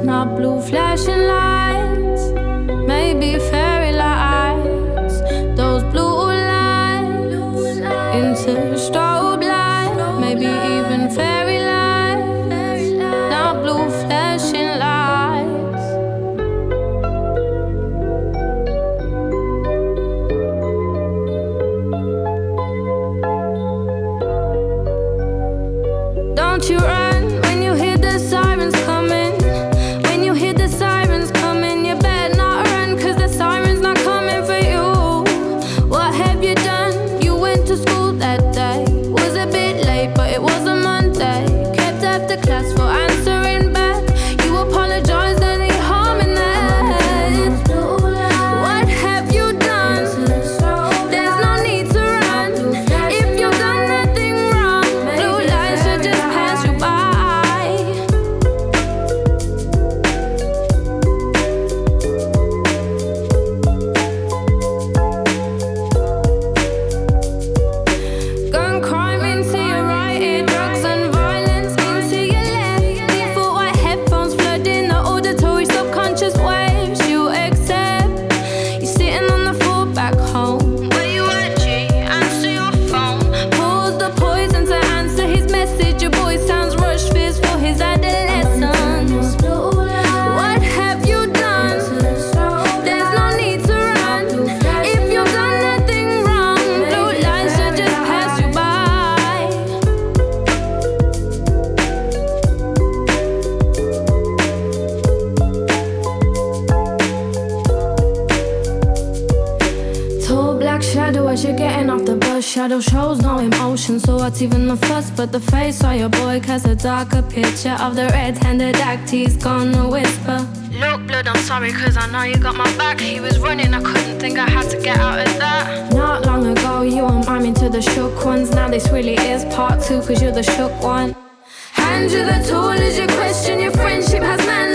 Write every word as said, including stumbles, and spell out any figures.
not blue flashing lights, maybe fairy lights. Those blue lights into strobe light, maybe even fairy lights, not blue flashing lights. Don't you run when you hear the sirens coming. When you hear the sirens coming, you better not run, cause the siren's not coming for you. What have you done? You went to school that day. Was a bit late, but it was a Monday. Kept after class for answering back. You apologized, any harm in that? What have you done? There's no need to run. If you've done nothing wrong, blue lights should just pass you by. Gun crime into your right ear, drugs and violence into your left. Default white headphones flooding the auditory subconscious waves you accept. You're sitting on the floor back home. Where you at, G? Answer your phone. Pause the poison to answer his message. Your boy sounds rushed, fears for his adolescence. What have you done? There's no need to run. If you've done nothing wrong, blue lights should just pass you by. Tall black shadow as you're getting off the bus. Shadow shows no emotion, so what's even the fuss? But the face of your boy casts a darker picture of the red-handed act he's gonna whisper. Look, blood, I'm sorry, cause I know you got my back. He was running, I couldn't think I had to get out of that. Not long ago, you were miming to the shook ones. Now this really is part two, cause you're the shook one. Hand you the tool as you question your friendship has man